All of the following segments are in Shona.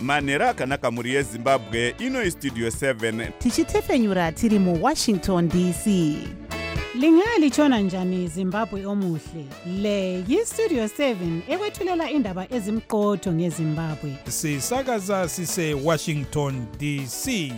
manhero akanaka mhuri yezimbabwe. Ino Studio 7 tichitefenyura tiri muWashington DC. Lingalitshona njani Zimbabwe omuhle? Le yiStudio 7 ekwethulela indaba ezimqotho ngeZimbabwe. Sisakaza sise Washington DC.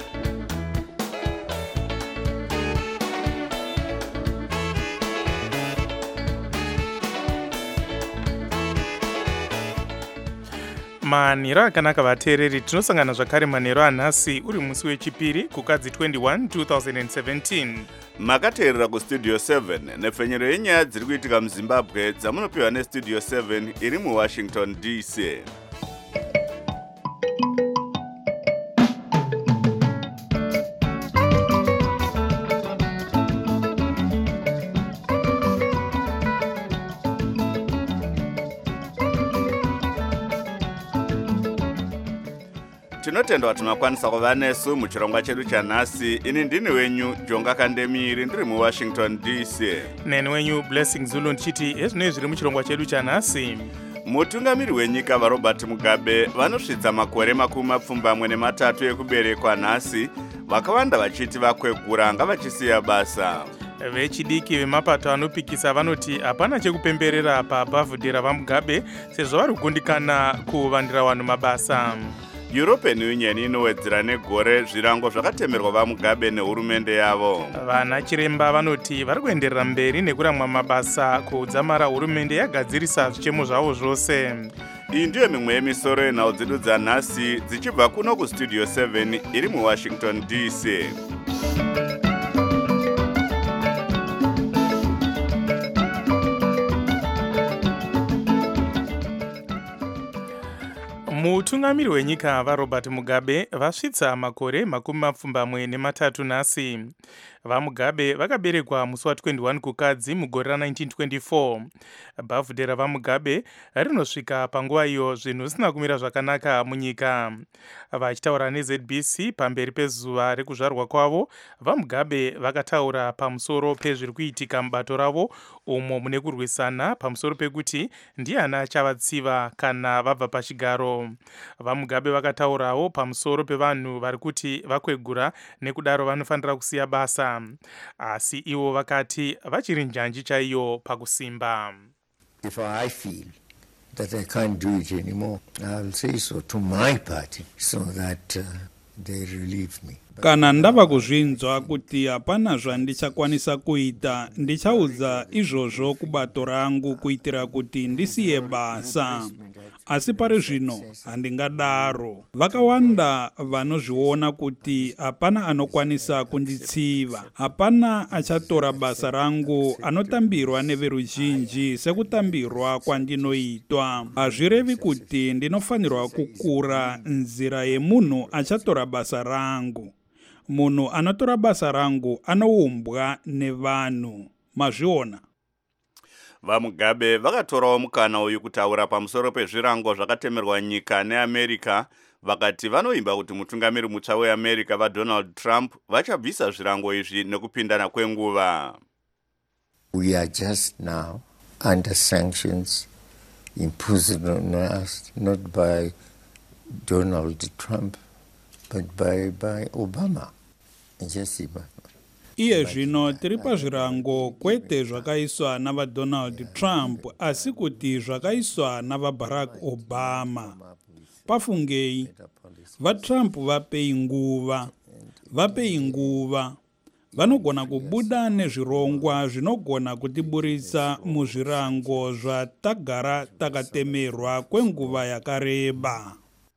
Manhero akanaka vateereri, tinosangana zvakare manhero anhasi uri musi wechipiri kukadzi 21 2017. makateerera kuStudio 7 nefenyero yenyaya dziri kuitika muZimbabwe dzamunopiwa neStudio 7 iri muWashington DC. Tinotenda kuti makwanisa kuva nesu muchirongwa chedu chanhasi. Ini ndini wenyu Jonga Kandemiri ndiri muWashington DC. Neni wenyu Blessing Zulu ndichiti ezvinoi zviri muchirongwa chedu chanhasi. Mutungamiri wenyika vaRobert Mugabe vanosvitsa makore 23 ekuberekwa nhasi, vakawanda vachiti vakwegura ngavachisiya basa. Vechidiki vemapato anopikisa vanoti hapana chekupemberera pabhavhudhe raVaMugabe sezvo vari kugundikana kuvandira vanhu mabasa. European Union inowedzera negore zvirango zvakatemerwa vaMugabe nehurumende yavo. Vana chiremba vanoti vari kuenderera mberi nekuramwa mabasa kudzamara hurumende yagadzirisa zvichemo zvavo zvose. Iyi ndiyo mimwe yemisoro yenhau dzedu dzanhasi dzichibva kuno kuStudio 7 iri muWashington DC. Mutungamiri wenyika vaRobert Mugabe vasvitsa makore 23 nhasi. VaMugabe vakaberekwa musi wa21 kukadzi mugore ra1924. Bhavhudhe raVaMugabe rinosvika panguva iyo zvinhu zvisina kumira zvakanaka munyika. Vachitaura neZBC pamberi pezuva rekuzvarwa kwavo, vaMugabe vakataura pamusoro pezviri kuitika mubato ravo umo mune kurwisana pamusoro pekuti ndiani achavatsiva kana vabva pachigaro. VaMugabe vakataurawo pamusoro pevanhu vari kuti vakwegura nekudaro vanofanira kusiya basa. Asi ivo vakati vachiri njanji chaiyo pakusimba. If I feel that I can't do it anymore, I'll say so to my party so that they relieve me. Kana ndava kuzvinzwa kuti hapana zvandichakwanisa kuita, ndichaudza izvozvo kubato rangu kuitira kuti ndisiye basa. Asi pari zvino handingadaro. Vakawanda vanozviona kuti hapana anokwanisa kunditsiva. Hapana achatora basa rangu anotambirwa neveruzhinji sekutambirwa kwandinoitwa. Hazvirevi kuti ndinofanirwa kukura nzira yemunhu achatora basa rangu. Munhu anotora basa rangu anoumbwa nevanhu. Mazviona. VaMugabe vakatorawo mukana uyu kutaura pamusoro pezvirango zvakatemerwa nyika neAmerica. Vakati vanoimba kuti mutungamiri mutsva weAmerica vaDonald Trump vachabvisa zvirango izvi nekupindana kwenguva. We are just now under sanctions imposed on us not by Donald Trump but by Obama. Iye zvino tiri pazvirango kwete zvakaiswa navaDonald Trump asi kuti zvakaiswa navaBarack Obama. Pafungei, vaTrump vapei nguva. Vanogona kubuda nezvirongwa zvinogona kutiburitsa muzvirango zvatagara takatemerwa kwenguva yakareba.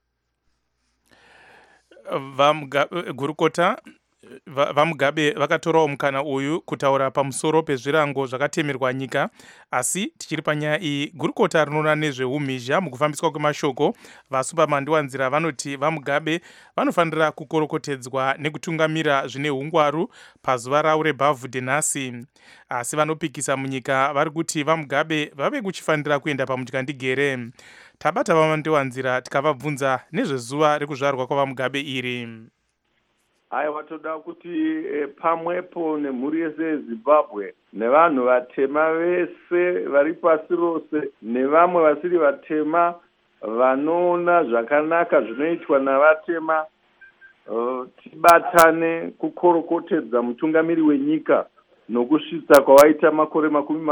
Gurukota vaMugabe vakatorawo mukana uyu kutaura pamusoro pezvirango zvakatemerwa nyika. Asi tichiri panyaya iyi, gurukota rinoona nezveumhizha mukufambiswa kwemashoko vaSupamandiwanzira vanoti vaMugabe vanofanira kukorokotedzwa nekutungamira zvine ungwaru pazuva ravo rebhavhudhe nhasi. Asi vanopikisa munyika vari kuti vaMugabe vave kuchifanira kuenda pamutyandigere. Tabata vaMandiwanzira tikavabvunza nezvezuva rekuzvarwa kwavaMugabe iri. Aiwa toda kuti pamwepo nemhuri yese yeZimbabwe nevanhu vatema vese vari pasi rose nevamwe vasiri vatema vanoona zvakanaka zvinoitwa navatema tibatane kukorokotedza mutungamiri wenyika nokusvitsa kwawaita makore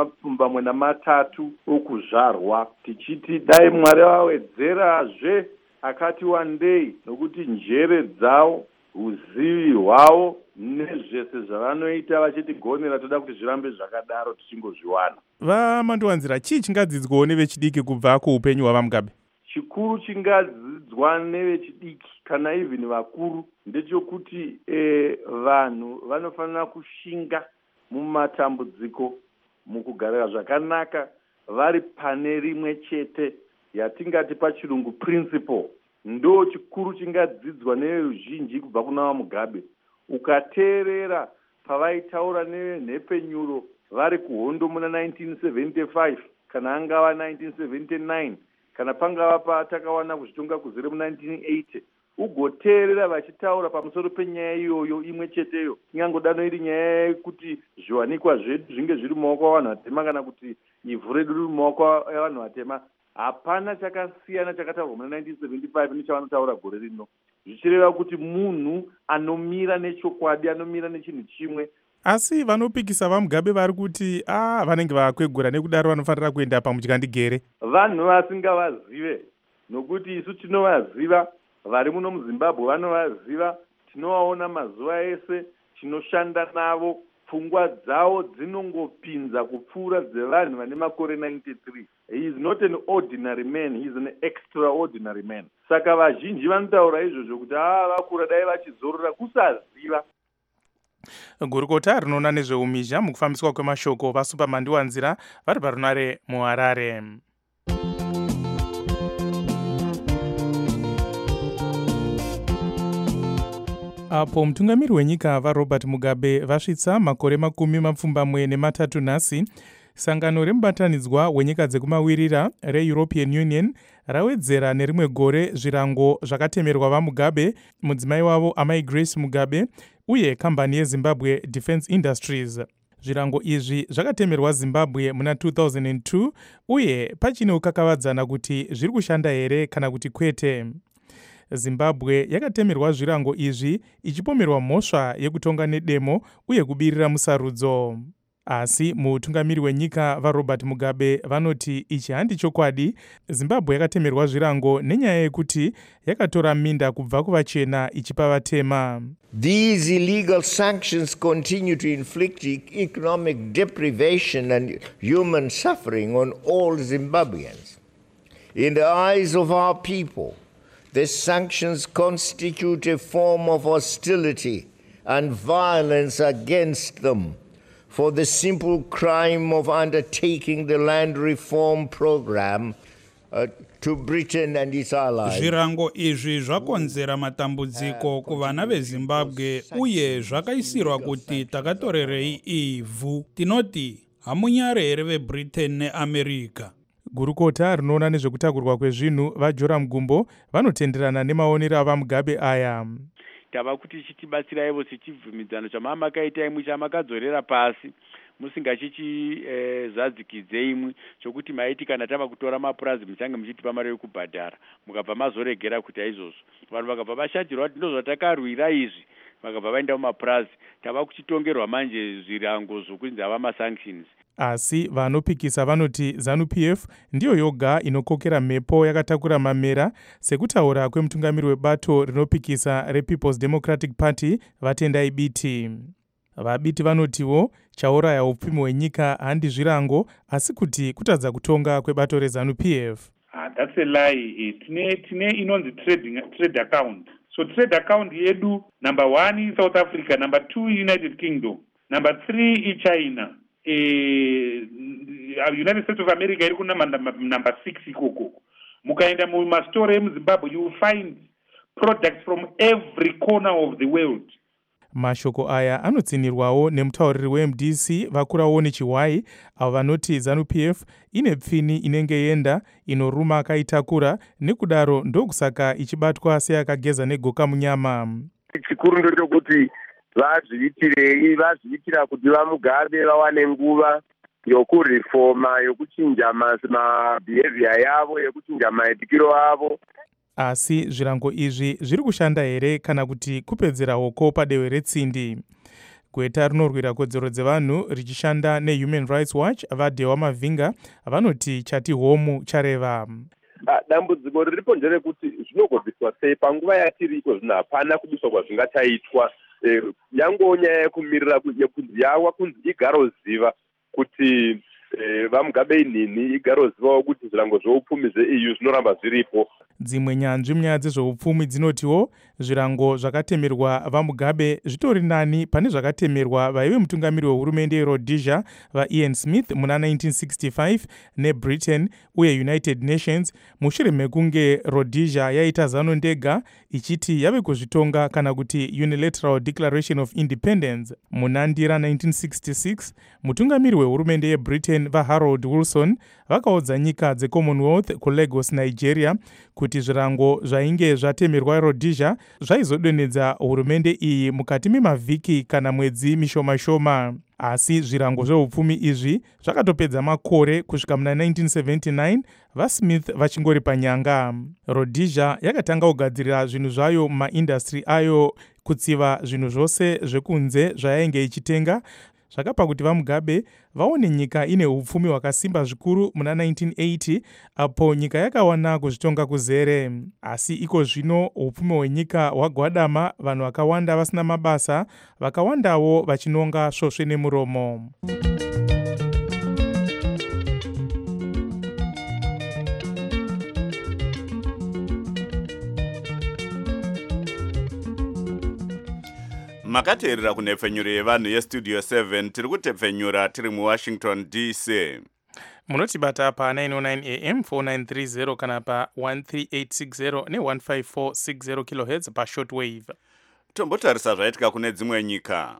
23 okuzvarwa, tichiti dai Mwari awedzerazve akati wandei, nokuti njere dzawo, uzivi hwavo nezvese zvavanoita vachitigonera toda kuti zvirambe zvakadaro tichingozviwana. vamandiwanzira chii chingadzidzwawo nevechidiki kubva kuupenyu hwavaMugabe? Chikuru chingadzidzwa nevechidiki kana even vakuru ndechekuti vanhu vanofanira kushinga mumatambudziko, mukugarira zvakanaka vari pane rimwe chete, yatingati pachirungu principle. Ndo chikuru chingadzidzwa neveruzhinji kubva kuna vaMugabe. Ukateerera pavaitaura nenhepenyuro vari kuhondo muna 1975 kana angava 1979 kana pangava patakawana kuzvitonga kuzere mu1980, ugoteerera vachitaura pamusoro penyaya iyoyo imwe cheteyo, ingangodano iri nyaya yekuti zviwanikwa zvedu zvinge zviri mumaoko avanhu vatema kana kuti ivhu redu riri mumaoko avanhu vatema. Hapana chakasiyana chakataurwa muna 1975 nechavanotaura gore rino, zvichireva kuti munhu anomira nechokwadi, anomira nechinhu chimwe. Asi vanopikisa vaMugabe vari kuti vanenge vakwegura nekudaro vanofanira kuenda pamutyandegere. Vanhu vasingavazive, nokuti isu tinovaziva, vari muno muZimbabwe vanovaziva, tinovaona mazuva ese, tinoshanda navo, pfungwa dzavo dzinongopinza kupfuura dzevanhu vane makore 93. He is not an ordinary man, he is an extraordinary man. Saka vazhinji vanotaura izvozvo kuti vakura dai vachizorora kusaziva. Gurukota rinoona nezveumhizha mukufambiswa kwemashoko vaSupermandiwanzira vari parunare muHarare. Apo mutungamiri wenyika vaRobert Mugabe vasvitsa makore 23 nhasi, sangano remubatanidzwa wenyika dzekumawirira reEuropean Union rawedzera nerimwe gore zvirango zvakatemerwa vaMugabe, mudzimai wavo amai Grace Mugabe uye kambani yeZimbabwe Defence Industries. Zvirango izvi zvakatemerwa Zimbabwe muna 2002 uye pachine kukakavadzana kuti zviri kushanda here kana kuti kwete. Zimbabwe yakatemerwa zvirango izvi ichipomerwa mhosva yekutonga nedemo uye kubirira musarudzo. Asi mutungamiri wenyika vaRobert Mugabe vanoti ichi handi chokwadi. Zimbabwe yakatemerwa zvirango nenyaya yekuti yakatora minda kubva kuvachena ichipa vatema. These illegal sanctions continue to inflict economic deprivation and human suffering on all Zimbabweans. In the eyes of our people, the sanctions constitute a form of hostility and violence against them for the simple crime of undertaking the land reform program to Britain and its allies. Zvirango izvi zvakonzera matambudziko kuvana veZimbabwe uye zvakaisirwa kuti takatorerei ivhu. Tinoti hamunyare here veBritain neAmerica. Gurukota rinoona nezvekutakurwa kwezvinhu vaJoram Gumbo vanotenderana nemaonero avaMugabe aya. Tava kuti chitibatsiraivo sechibvumidzano chamakaita imwe chamakadzorera pasi musingachichizadzikidze imwe chokuti maiti kana tava kutora mapurazi muchange muchitipa mari yekubhadhara mukabva mazoregera kuti aizvozvo vanhu vakabva vashatirwa kuti ndozvatakarwira izvi vakabva vaenda mumapurazi tava kuchitongerwa manje zvirango zvokunzi hava masanctions. Asi vanopikisa vanoti ZANU-PF ndiyo yoga inokokera mhepo yakatakura mamera sekutaura kwemutungamiri webato rinopikisa rePeople's Democratic Party Vatendai Biti. Vabiti vanotiwo chauraya upfumi hwenyika handi zvirango asi kuti kutadza kutonga kwebato reZANU-PF. That's a lie. Tine inonzi trade account. So trade account yedu number 1 South Africa, number 2 United Kingdom, number 3 China. United States of America iri kuna number 6 ikoko. Mukaenda mumastore emuZimbabwe you will find products from every corner of the world. Mashoko aya anotsinirwawo nemutauriri weMDC vakurawo nechiwai avo vanoti ZANU-PF ine pfini inenge yenda inoruma akaitakura nekudaro ndokusaka ichibatwa seyakageza negoka munyama. Chikuru ndochokuti vazviitirei, vazviitira kuti vaMugabe vawane nguva yokurifoma yokuchinja mabehavior yavo yokuchinja maitiro avo. Asi zvirango izvi zviri kushanda here kana kuti kupedzera hoko padehwe retsindi? Gweta rinorwira kodzero dzevanhu richishanda neHuman Rights Watch vaDhewa Mavhinga vanoti chati homu chareva. Dambudziko riripo nderekuti zvinogobviswa sei panguva yatiriko zvino hapana kubiswa kwazvingachaitwa. Yangonya yekumirira yekunzi yawa kunzi igaroziva kuti vaMugabe inhini igarozivawo kuti zvirango zveupfumi zveEU zvinoramba zviripo. Dzimwe nyanzvi munyaya dzezveupfumi dzinotiwo zvirango zvakatemerwa vaMugabe zvitori nani pane zvakatemerwa vaive mutungamiri wehurumende yeRhodesia vaIan Smith muna 1965 neBritain uye United Nations mushure mekunge Rhodesia yaita zano ndega ichiti yave kuzvitonga kana kuti Unilateral Declaration of Independence. Muna Ndira 1966 mutungamiri wehurumende yeBritain vaHarold Wilson vakaudza nyika dzeCommonwealth kuLagos, Nigeria kuti zvirango zvainge zvatemerwa Rhodesia zvaizodonedza hurumende iyi mukati memavhiki kana mwedzi mishoma-shoma. Asi zvirango zveupfumi izvi zvakatopedza makore kusvika muna 1979 vaSmith vachingori panyanga. Rhodesia yakatanga kugadzirira zvinhu zvayo mumaindastri ayo kutsiva zvinhu zvose zvekunze zvayainge ichitenga, zvakapa kuti vaMugabe vaone nyika ine upfumi hwakasimba zvikuru muna 1980 apo nyika yakawana kuzvitonga kuzere. Asi iko zvino upfumi hwenyika hwagwadama, vanhu vakawanda vasina mabasa, vakawandawo vachinonga svosve nemuromo. Makateerera kunhepfenyuro yevanhu yestudio 7 tiri kutepfenyura tiri muWashington DC. Munotibata pa 909 AM 4930 kana pa 13860 ne15460 kHz pa shortwave. Tombotarisa zvaitika kune dzimwe nyika.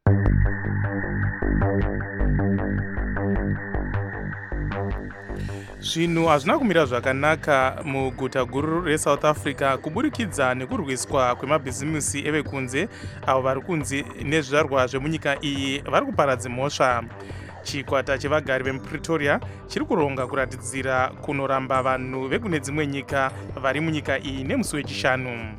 Zvinhu hazvina kumira zvakanaka muguta guru reSouth Africa kuburikidza nekurwiswa kwemabhizimusi evekunze avo vari kunzi nezvizvarwa zvemunyika iyi vari kuparadza mhosva. Chikwata chevagari vemuPretoria chiri kuronga kuratidzira kunoramba vanhu vekune dzimwe nyika vari munyika iyi nemusi wechishanu.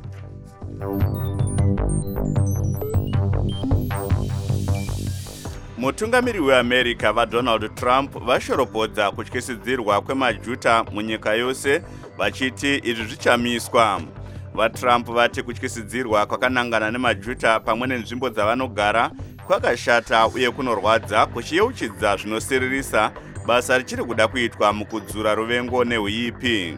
Mutungamiri weAmerica vaDonald Trump vashoropodza kutyisidzirwa kwemajuta munyika yose vachiti izvi zvichamiswa. VaTrump vati kutyisidzirwa kwakanangana nemajuta pamwe nenzvimbo dzavanogara kwakashata uye kunorwadza kuchiyeuchidza zvinosiririsa basa richiri kuda kuitwa mukudzura ruvengo nehuipi.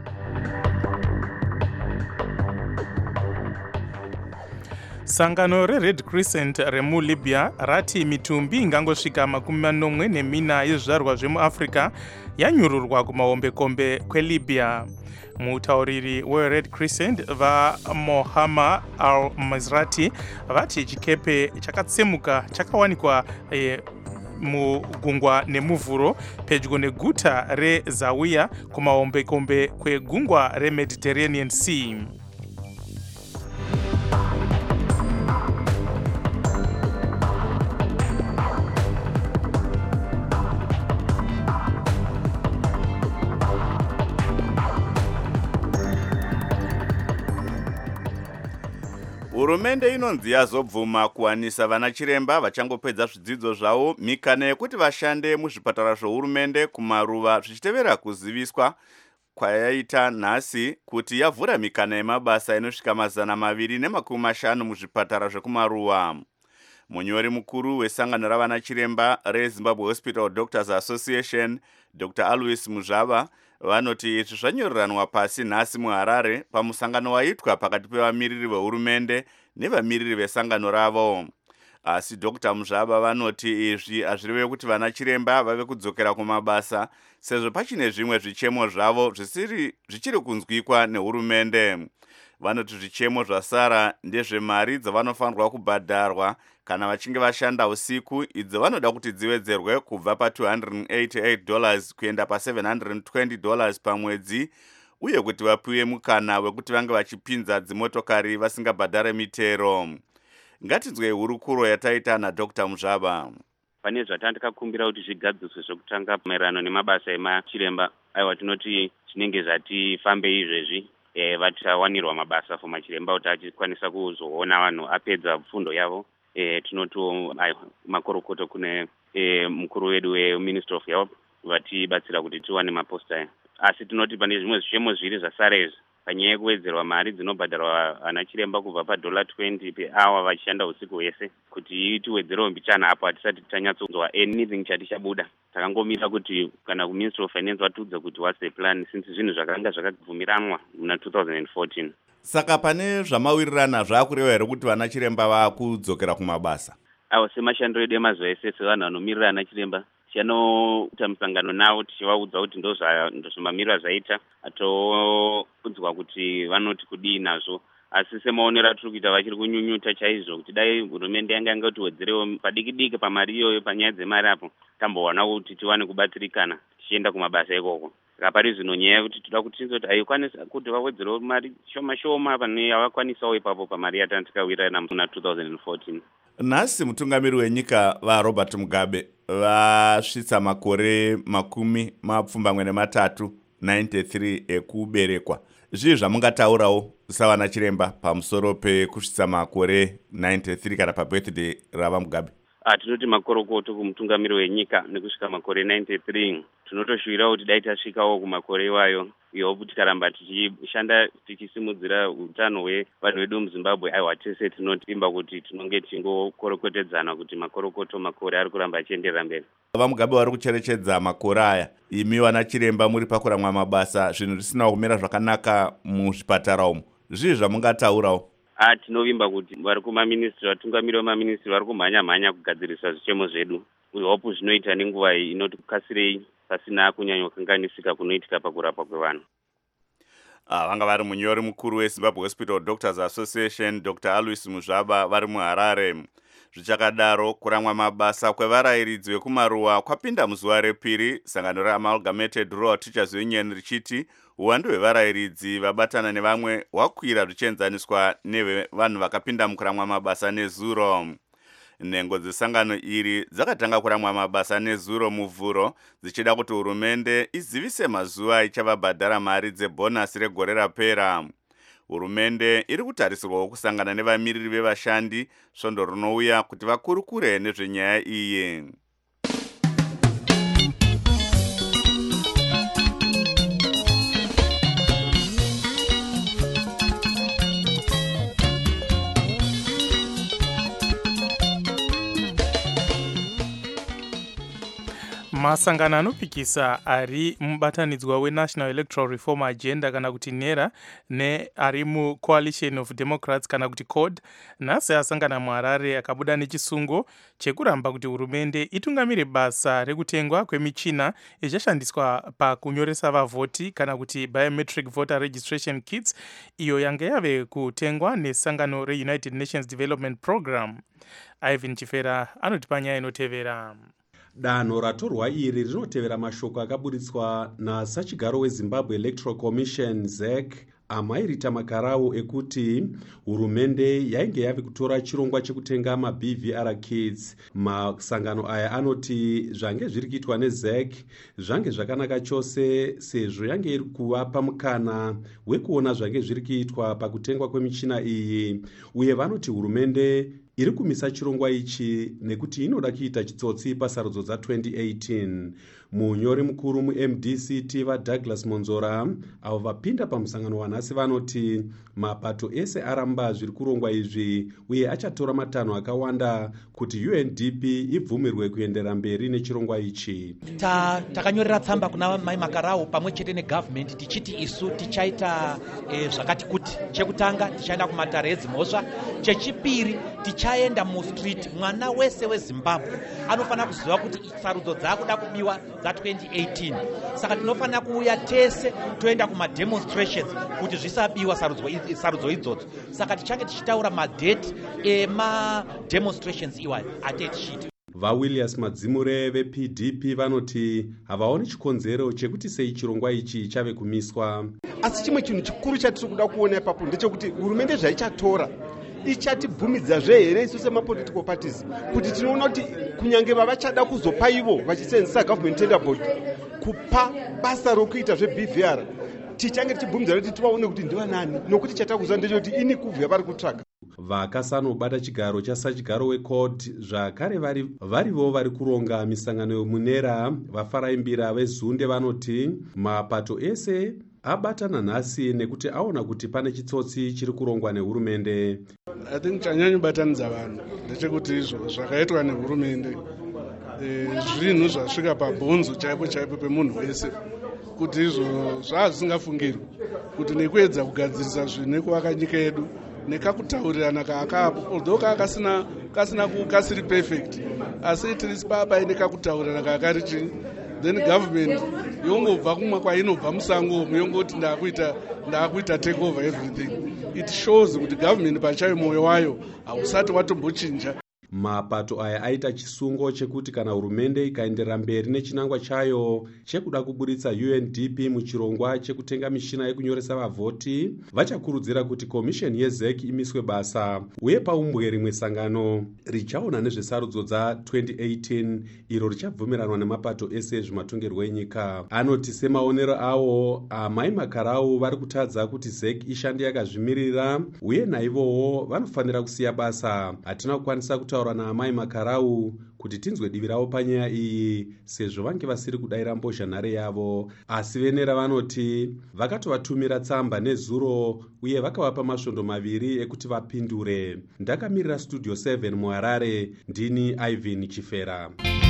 Sangano reRed Crescent remuLibya rati mitumbi ingangosvika 40 yezvizvarwa zvemuAfrica yanyururwa kumahombekombe kweLibya. Mutauriri weRed Crescent vaMohammed Al-Mazrati vati chikepe chakatsemuka chakawanikwa mugungwa nemuvhuro pedyo neguta reZawiya kumahombekombe kwegungwa reMediterranean Sea. Hurumende inonzi yazobvuma kuwanisa vana chiremba vachangopedza zvidzidzo zvavo mikana yekuti vashande muzvipatara zvohurumende kumaruva zvichitevera kuziviswa kwayaita nhasi kuti yavhura mikana yemabasa inosvika 250 muzvipatara zvekumaruva. Munyori mukuru wesangano ravana chiremba reZimbabwe Hospital Doctors Association Dr. Alois Muzhava vanoti izvi zvanyoreranwa pasi nhasi muHarare pamusangano waitwa pakati pevamiriri vehurumende nevamiriri vesangano ravo. Asi Dr. Muzhava vanoti izvi hazvireve kuti vana chiremba vave kudzokera kumabasa sezvo pachine zvimwe zvichemo zvavo zvichiri kunzwikwa nehurumende. Vanoti zvichemo zvasara ndezvemari dzavanofanirwa kubhadharwa kana vachinge vashanda usiku, idzo vanoda kuti dziwedzerwe kubva pa$288 kuenda pa$720 pamwedzi, uye kuti vapiwe mukana wekuti vange vachipinza dzimotokari vasingabhadhare mitero. Ngatinzwe hurukuro yataita naDr. Muzhava. pane zvatandikakumbira kuti zvigadziswe zvokutanga maererano nemabasa emachiremba. Aiwa, tinoti zvinenge zvati fambei izvezvi vachawanirwa mabasa for machiremba kuti achikwanisa kuzoona vanhu apedza fundo yavo. Tinoti makorokota kune mukuru wedu weministry of health vatibatsira kuti tiwane maposta aya. Asi tinoti pane zvimwe zvishemo zviri zvasara izvi panyaya yekuwedzerwa mari dzinobhadharwa ana chiremba kubva $20 per hour vachishanda usiku hwese, kuti tiwedzerewo mbichana apo hatisati tanyatsonzwa anything chati chabuda. Takangomira kuti kana kuministry of finance vatiudze kuti what's the plan, since zvinhu zvakanga zvakabvumiranwa muna 2014. Saka pane zvamawirirana zvakureva here kuti vana chiremba vakudzokera kumabasa? Awo, semashandiro edu emazuva ese sevanhu vanomirira ana chiremba tichanoita musangano navo tichivaudza kuti ndozvimamiriro zvaita, atoudzwa kuti vanoti kudii nazvo. Asi semaonero atiri kuita vachiri kunyunyuta chaizvo kuti dai hurumende yanga ingatiwedzerewo padiki-diki pamari iyoyo, panyaya dzemari apo tambowana kuti tiwane kubatsirikana tichienda kumabasa ikoko. Saka pari zvino nyaya yekuti toda kuti tinzoti haikwanisa kuti vawedzerewo mari shoma-shoma pane yavakwanisawo ipapo pamari yatantikawirana muna 2014. Nhasi mutungamiri wenyika vaRobert Mugabe vasvitsa makore 23 93 ekuberekwa. Zvii zvamungataurawo savana chiremba pamusoro pekusvitsa makore 93 kana pabirthday rava Mugabe? Tinoti makorokoto kumutungamiri wenyika nekusvika makore 93 tinotoshuwira kuti dai tasvikawo kumakore iwayo iwo tikaramba tichishanda tichisimudzira utano hwevanhu vedu muZimbabwe. Aiwa, tese tinotimba kuti tinonge tingokorokotedzana kuti makore ari kuramba achienderera mberi. VaMugabe vari kucherechedza makore aya, imi vana chiremba muri pakuramwa mabasa, zvinhu zvisina kumira zvakanaka muzvipatara umu. Zvii zvamungataurawo? Tinovimba kuti vari kumaministri, vatungamiri vemaministri vari kumhanya-mhanya kugadzirisa zvichemo zvedu. Hope zvinoita nenguva iyi inotikasirei pasina kunyanyokanganisika kunoitika pakurapwa kwevanhu. Vanga vari munyori mukuru weZimbabwe Hospital Doctors Association Dr. Alois Muzvaba vari muHarare. Zvichakadaro, kuramwa mabasa kwevarayiridzi vekumaruwa kwapinda muzuva repiri. Sangano reAmalgamated Rural Teachers Union richiti uwandu hwevarayiridzi vabatana nevamwe hwakwira zvichienzaniswa nevanhu vakapinda mukuramwa mabasa nezuro. Nhengo dzesangano iri dzakatanga kuramwa mabasa nezuro muvhuro, dzichida kuti hurumende izivise mazuva ichavabhadhara mari dzebhonasi regore rapera. Hurumende iri kutarisirwawo kusangana nevamiriri vevashandi svondo rinouya kuti vakurukure nezvenyaya iyi. Masangano anopikisa ari mubatanidzwa weNational Electoral Reform Agenda kana kuti NERA neari muCoalition of Democrats kana kuti CORD nhasi asangana muHarare akabuda nechisungo chekuramba kuti hurumende itungamire basa rekutengwa kwemichina ichashandiswa pakunyoresa vavhoti kana kuti biometric voter registration kits, iyo yanga yave kutengwa nesangano reUnited Nations Development Program. Ivan Chifera anotipa nyaya inotevera. Danho ratorwa iri rinotevera mashoko akaburitswa nasachigaro weZimbabwe Electoral Commission ZEC amairita makarawu ekuti hurumende yainge yave kutora chirongwa chekutenga maBVR kits. Masangano aya anoti zvange zviri kuitwa neZEC zvange zvakanaka chose sezvo yange iri kuvapa mukana wekuona zvange zviri kuitwa pakutengwa kwemichina iyi, uye vanoti hurumende iri kumisa chirongwa ichi nekuti inoda kuita chitsotsi pasarudzo dza2018. Munyori mukuru muMDCT vaDouglas Monzora avo vapinda pamusangano wanhasi vanoti mapato ese aramba zviri kurongwa izvi uye achatora matanho akawanda kuti UNDP ibvumirwe kuendera mberi nechirongwa ichi. Takanyorera tsamba kuna mai makarau pamwe chete negovernment tichiti isu tichaita zvakati kuti. Chekutanga tichaenda kumatare edzimhosva, chechipiri tichaenda mustreet. Mwana wese weZimbabwe anofanira kuziva kuti sarudzo dzakuda kubiwa dza2018. Saka tinofanira kuuya tese toenda kumademonstrations kuti zvisabiwa sarudzo idzodzo. Saka tichange tichitaura madate emademonstrations iwayo ate tichita. VaWilliams Madzimure vePDP vanoti havaoni chikonzero chekuti sei chirongwa ichi chave kumiswa. Asi chimwe chinhu chikuru chatiri kuda kuona ipapo ndechekuti hurumende zvaichatora ichatibvumidzazve here isu semapolitical parties kuti tinoona kuti kunyange vavachada kuzopa ivo vachisenzesa government tender board kupa basa rokuita zveBVR tichange tichibvumidzana kuti tivaone kuti ndivanani, nokuti chatakuziva ndechekuti ini kuvhuya vari kutsvaga. vakasanobata chigaro chasachigaro wecourt zvakare varivo vari kuronga misangano yomunera vafaraimbira vezunde vanoti mapato ese abatana nhasi nekuti aona kuti pane chitsotsi chiri kurongwa nehurumende. I think chanyanyobatanidza vanhu ndechekuti izvo zvakaitwa nehurumende zvinhu zvasvika pabhonzo chaipo chaipo pemunhu wese, kuti izvo zvaazvisingafungirwi kuti nekuedza kugadzirisa zvinhu nekuvaka nyika yedu nekakutaurirana kaakapo although kasiri perfect asi tirisi papa ine kakutaurirana kakarichi then government yongobva kumwe kwainobva musango yongoti ndakuita take over everything. It shows kuti government pachayo mwoyo wayo hausati watombochinja. mapato aya aita chisungo chekuti kana hurumende ikaenderera mberi nechinangwa chayo chekuda kuburitsa UNDP muchirongwa chekutenga mishina yekunyoresa vavhoti, vachakurudzira kuti komisheni yeZEC imiswe basa, uye paumbwe rimwe sangano richaona nezvesarudzo dza2018 iro richabvumiranwa nemapato ese zvimatongerwo enyika. Anoti semaonero awo amai makarau vari kutadza kuti ZEC ishande yakazvimirira, uye naivowo vanofanira kusiya basa. Hatina kukwanisa kutaura naamai makarau kuti tinzwe divi ravo panyaya iyi sezvo vange vasiri kudayira mbozhanhare yavo, asi venera vanoti vakatovatumira tsamba nezuro uye vakavapa masvondo 2 ekuti vapindure. Ndakamirira studio 7 muHarare, ndini Ivan Chifera.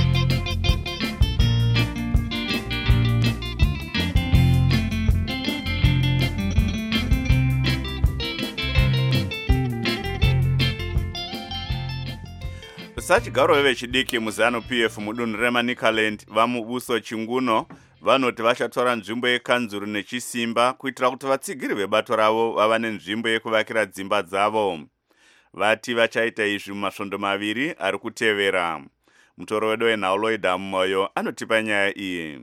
sachigaro vechidiki muZANU-PF mudunhu reManicaland vamubuso Chinguno vanoti vachatora nzvimbo yekanzuru nechisimba kuitira kuti vatsigiri vebato ravo vava nenzvimbo yekuvakira dzimba dzavo. Vati vachaita izvi mumasvondo 2 ari kutevera. Mutoro wedu wenhau Lloyd Moyo anotipa nyaya iyi.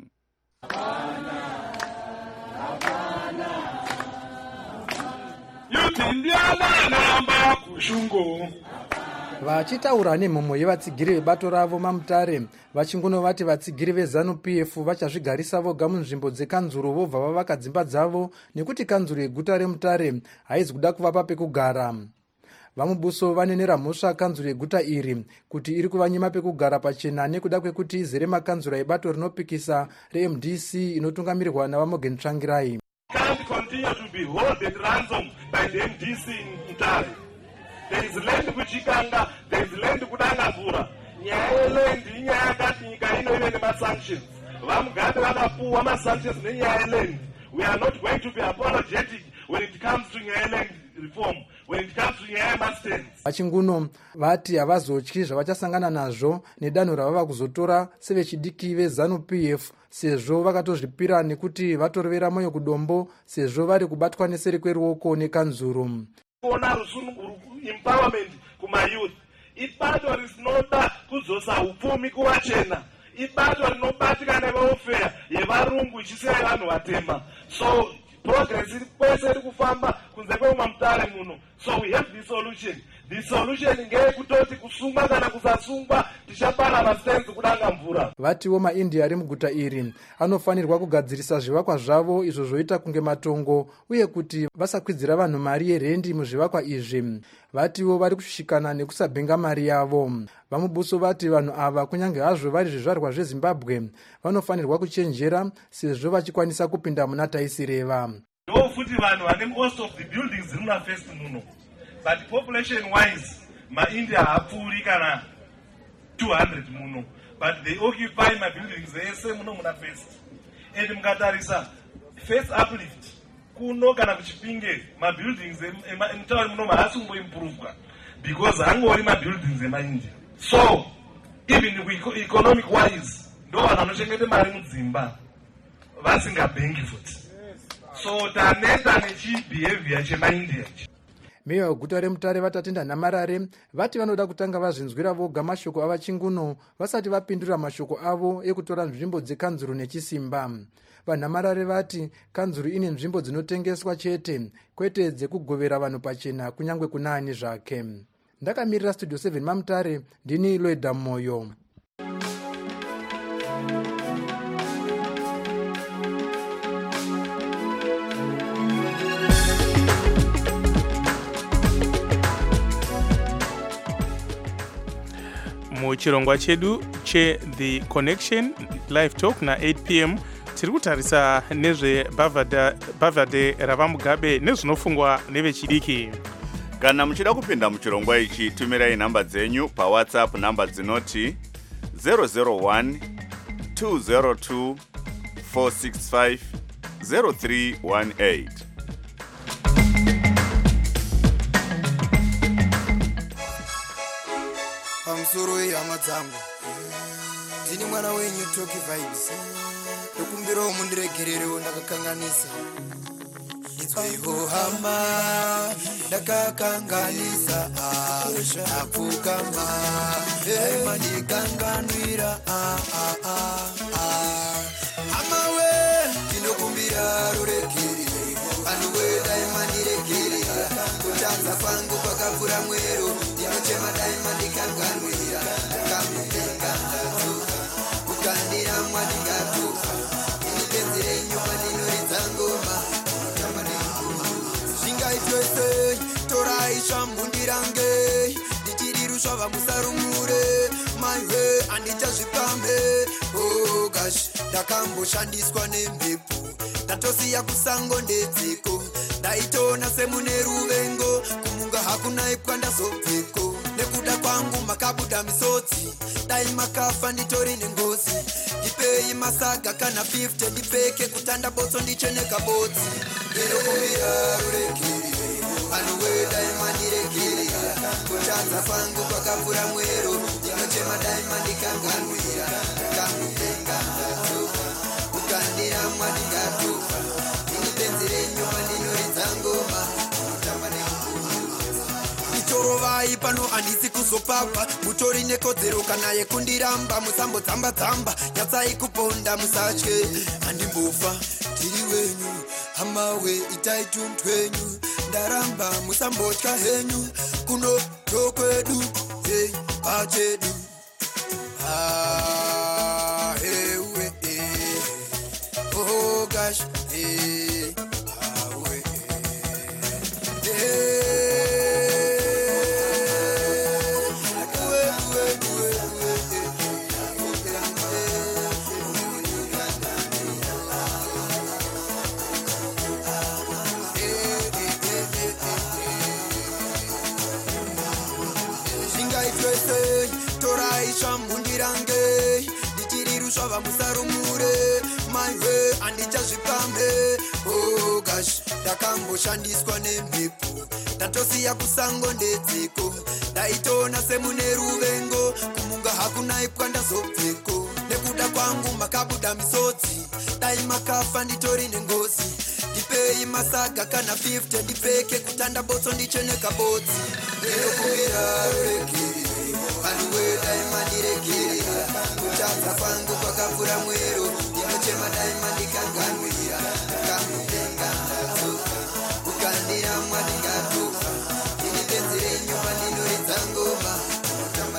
Vachitaura nemhomho yevatsigiri vebato ravo maMutare, Vachinguno vati vatsigiri veZANU-PF vachazvigarisa voga munzvimbo dzekanzuru vobva vavaka dzimba dzavo nekuti kanzuru yeguta reMutare haizi kuda kuvapa pekugara. Vamubuso vanenera mhosva kanzuru yeguta iri kuti iri kuvanyima pekugara pachena nekuda kwekuti izere makanzura ebato rinopikisa reMDC inotungamirirwa naVaMorgan Tsvangirai. Can't continue to be held at ransom by the MDC in Mutare. There is land kuchikanga, there is land kudanga mvura. Nyaya yeland inyaya yakati nyika inoive nemasanctions. Vamugati vakapuwa masanctions nenyaya yeland. We are not going to be apologetic when it comes to nyaya yeland reform, when it comes to nyaya yemastens. Vachinguno vati havazotyi zvavachasangana nazvo nedanho ravava kuzotora sevechidiki veZANU-PF sezvo vakatozvipira nekuti vatorovera moyo kudombo sezvo vari kubatwa neseri kweruoko nekanzuru. Kuona empowerment kumayouth, ibato risinoda kuzosa upfumi kuvachena, ibato rinobatika nevaofeya yevarungu ichisiyai vanhu vatema. So progress kwese iri kufamba kunze kweMutare muno. So we have this solution. The solution ngeyekutoti kusungwa kana kusasungwa tichapana mastenzi kudanga mvura. Vatiwo maIndia ari muguta iri anofanirwa kugadzirisa zvivakwa zvavo izvo zvoita kunge matongo uye kuti vasakwidzira vanhu mari yerendi muzvivakwa izvi. Vatiwo vari kushushikana nekusabhenga mari yavo. Vamubuso vati vanhu ava kunyange hazvo vari zvizvarwa zveZimbabwe vanofanirwa kuchenjera sezvo vachikwanisa kupinda muna taisireva. Ndofuti vanhu vane most of the buildings ziri muna first muno. But population wise, maIndia hapfuuri kana 200 muno. But they occupy my buildings ese muno muna first. And mukatarisa first uplift kuno kana kuchipinge ma buildings emutauri muno haasumbo improved because hangori ma buildings emaIndia. So even economic wise ndo vanhu vanochengeta mari mudzimba vasingabhengi futi. So taneta nechibehavior chemaIndia. meya weguta remutare vatatenda nhamarare vati vanoda kutanga vazvinzwira voga mashoko avachinguno vasati vapindura mashoko avo ekutora nzvimbo dzekanzuru nechisimba. vanhamarare vati kanzuru ine nzvimbo dzinotengeswa chete kwete dzekugovera vanhu pachena kunyange kuna ani zvake. ndakamirira studio 7 mamutare ndini loeda moyo. muchirongwa chedu che-The Connection live talk na8 pm tiri kutarisa nezvebhavhadhe ravamugabe nezvinofungwa nevechidiki. kana muchida kupinda muchirongwa ichi tumirai nhamba dzenyu pawhatsapp nhamba dzinoti 001 202 465 0318. pamusoro wehama dzangu ndini mwana wenyu Toki Vibes ndokumbirawo mundiregererewo ndakakanganisa. Nditsvaiwo hama ndakakanganisa apfukama ema ndikanganwira hama we ndinokumbira ruregerere vanhu wedaima ndiregerera kutanza kwangu kwakapfura mwero ndinochema daima ndikanganwira ndakamutenga ndatuka kukandiramwa ndingatuka inipenzere nyuma ndinoridza ngoma zvingaitwese torai shambu ndirange ndichirirusva vamusarumure maiwe handichazvipambe ogash ndakamboshandiswa nemhepo ndatosiya kusango ndedziko ndaitoona semune ruvengo kumunga hakunaipwa ndazobveko nekuda kwangu makabuda misodzi dai makafa nditori nengozi ndipei masaga kana 50 ndipeke kutanda botso ndicheneka bodzi ndinokumbira ruregerere vanhu wedaima ndiregerera kutanza kwangu kwakapfura mwero ndinochema daima ndikanganwira ndakamutenga ndatuka kukandiramwa ndingatuka ndinipenzere nyuma ndinoridza ngoma ndinotamba nditorovai pano handisi kuzopapa mutori nekodzero kana yekundiramba musambodzamba-dzamba nyatsai kuponda musatye handimbofa ndiri wenyu hamawe itai tuntwenyu ndaramba musambotya henyu kuno tokwedu pachedu ewe oh gosh torai shambu ndirange ndichirirusva vamusarumure maiwe handichazvipambe ogash ndakamboshandiswa nemhepo ndatosiya kusango ndedziko ndaitoona semune ruvengo kumunga hakunaipwa ndazobveko nekuda kwangu makabuda misodzi dai makafa nditori nengozi ndipei masaga kana 50 ndipeke kutanda botso ndicheneka bodzi ndinokumbira ruregerere vanhu wedaima ndiregerera kutanza kwangu kwakapfura mwero ndinochema daima ndikanganwira ndakamutenga ndatuka kukandiramwa ndingatuka ndinipenzere nyuma ndinoridza ngoma ndinotamba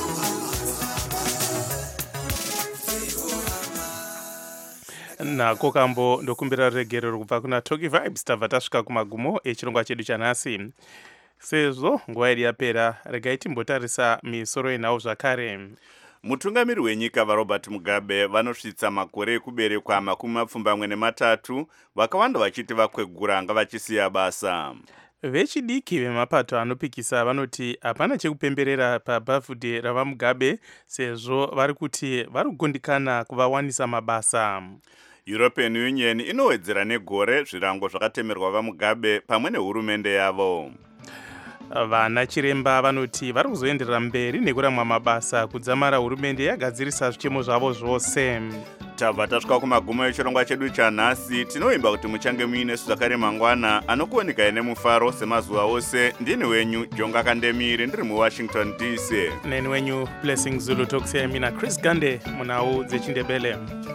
nako kambo ndokumbira ruregerero kubva kuna Toki Vibes. tabva tasvika kumagumo echirongwa chedu chanhasi. sezvo nguva yedu yapera, regai timbotarisa misoro yenhau zvakare. mutungamiri wenyika vaRobert Mugabe vanosvitsa makore ekuberekwa 23 vakawanda vachiti vakwegura ngavachisiya basa. vechidiki vemapato anopikisa vanoti hapana chekupemberera pabhavhudhe ravamugabe sezvo vari kuti vari kugondikana kuvawanisa mabasa. European Union inowedzera negore zvirango zvakatemerwa vaMugabe pamwe nehurumende yavo. vana chiremba vanoti vari kuzoenderera mberi nekuramwa mabasa kudzamara hurumende yagadzirisa zvichemo zvavo zvose. tabva tasvika kumagumo echirongwa chedu chanhasi. Tinoimba kuti muchange muinesu zvakare mangwana anokuonekai nemufaro semazuva ose. Ndini wenyu Jonga Kandemiri ndiri muWashington DC. Neni wenyu Blessing Zulu Tokusiyai mina Chris Gande munhau dzechindebele.